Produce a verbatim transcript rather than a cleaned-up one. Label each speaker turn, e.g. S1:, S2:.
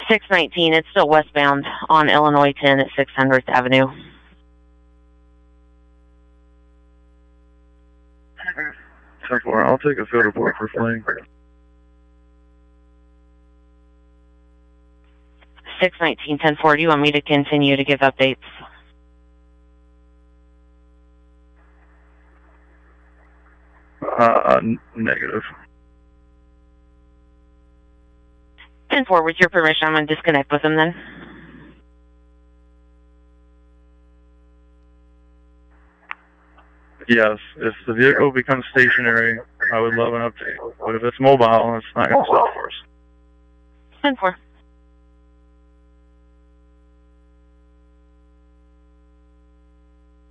S1: six nineteen, it's still westbound on Illinois ten at six hundredth Avenue.
S2: ten four, I'll take a field report for fleeing.
S1: six nineteen, ten four, do you want me to continue to give updates?
S2: Uh, negative.
S1: ten four, with your permission, I'm going to disconnect with him then.
S2: Yes, if the vehicle becomes stationary, I would love an update. But if it's mobile, it's not going to stop for us.
S1: ten four.